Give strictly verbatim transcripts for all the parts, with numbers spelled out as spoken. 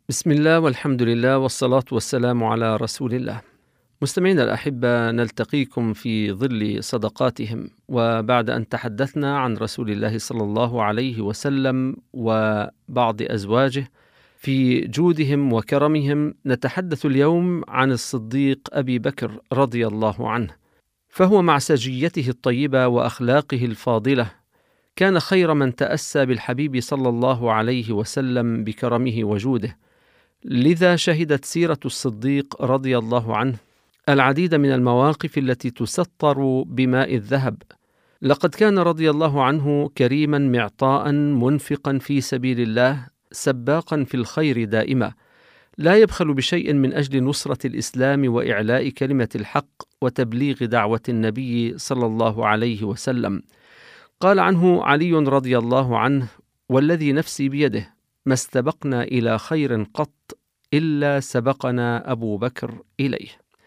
بسم الله والحمد لله والصلاة والسلام على رسول الله. مستمعينا الأحبة، نلتقيكم في ظل صدقاتهم، وبعد أن تحدثنا عن رسول الله صلى الله عليه وسلم وبعض أزواجه في جودهم وكرمهم، نتحدث اليوم عن الصديق أبي بكر رضي الله عنه. فهو مع سجيته الطيبة وأخلاقه الفاضلة كان خير من تأسى بالحبيب صلى الله عليه وسلم بكرمه وجوده. لذا شهدت سيرة الصديق رضي الله عنه العديد من المواقف التي تسطر بماء الذهب. لقد كان رضي الله عنه كريما معطاء منفقا في سبيل الله، سباقا في الخير دائما، لا يبخل بشيء من أجل نصرة الإسلام وإعلاء كلمة الحق وتبليغ دعوة النبي صلى الله عليه وسلم. قال عنه علي رضي الله عنه: والذي نفسي بيده ما استبقنا إلى خير قط إلا سبقنا أبو بكر إليه.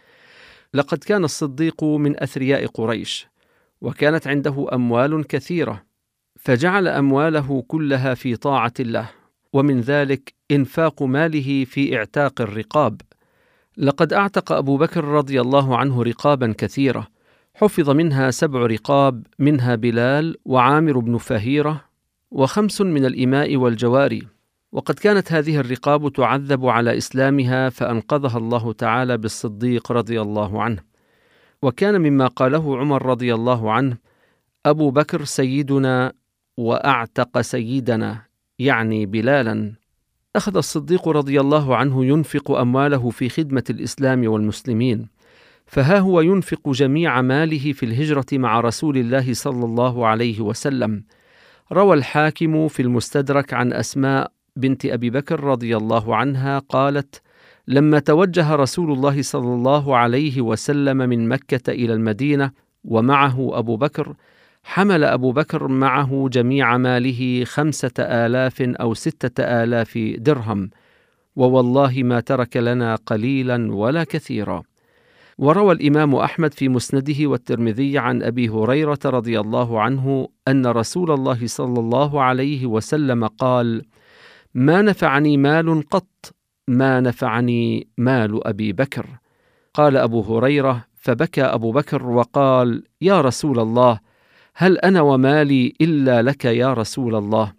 لقد كان الصديق من أثرياء قريش، وكانت عنده أموال كثيرة، فجعل أمواله كلها في طاعة الله، ومن ذلك إنفاق ماله في اعتاق الرقاب. لقد أعتق أبو بكر رضي الله عنه رقابا كثيرة، حفظ منها سبع رقاب، منها بلال وعامر بن فهيرة وخمس من الإماء والجواري. وقد كانت هذه الرقاب تعذب على إسلامها، فأنقذها الله تعالى بالصديق رضي الله عنه. وكان مما قاله عمر رضي الله عنه: أبو بكر سيدنا وأعتق سيدنا، يعني بلالا. أخذ الصديق رضي الله عنه ينفق أمواله في خدمة الإسلام والمسلمين، فها هو ينفق جميع ماله في الهجرة مع رسول الله صلى الله عليه وسلم. روى الحاكم في المستدرك عن أسماء بنت أبي بكر رضي الله عنها قالت: لما توجه رسول الله صلى الله عليه وسلم من مكة إلى المدينة ومعه أبو بكر، حمل أبو بكر معه جميع ماله خمسة آلاف أو ستة آلاف درهم، ووالله ما ترك لنا قليلا ولا كثيرا. وروى الإمام أحمد في مسنده والترمذي عن أبي هريرة رضي الله عنه أن رسول الله صلى الله عليه وسلم قال: ما نفعني مال قط ما نفعني مال أبي بكر. قال أبو هريرة: فبكى أبو بكر وقال: يا رسول الله، هل أنا ومالي إلا لك يا رسول الله؟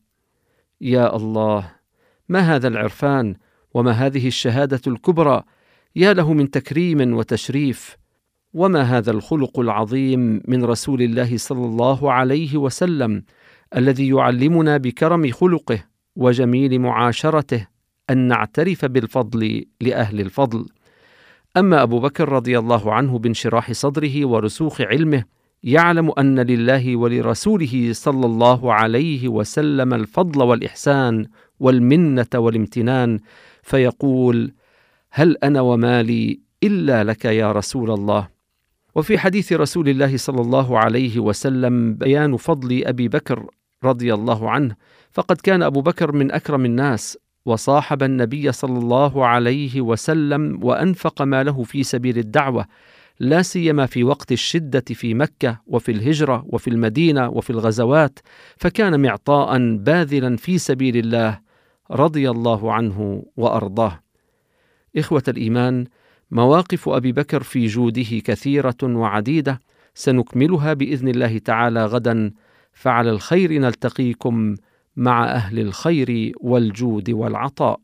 يا الله، ما هذا العرفان وما هذه الشهادة الكبرى، يا له من تكريم وتشريف، وما هذا الخلق العظيم من رسول الله صلى الله عليه وسلم الذي يعلمنا بكرم خلقه وجميل معاشرته أن نعترف بالفضل لأهل الفضل. أما أبو بكر رضي الله عنه بانشراح صدره ورسوخ علمه، يعلم أن لله ولرسوله صلى الله عليه وسلم الفضل والإحسان والمنة والامتنان، فيقول: هل أنا ومالي إلا لك يا رسول الله. وفي حديث رسول الله صلى الله عليه وسلم بيان فضل أبي بكر رضي الله عنه، فقد كان أبو بكر من أكرم الناس، وصاحب النبي صلى الله عليه وسلم، وأنفق ماله في سبيل الدعوة، لا سيما في وقت الشدة في مكة وفي الهجرة وفي المدينة وفي الغزوات، فكان معطاء باذلا في سبيل الله رضي الله عنه وأرضاه. إخوة الإيمان، مواقف أبي بكر في جوده كثيرة وعديدة، سنكملها بإذن الله تعالى غدا، فعلى الخير نلتقيكم مع أهل الخير والجود والعطاء.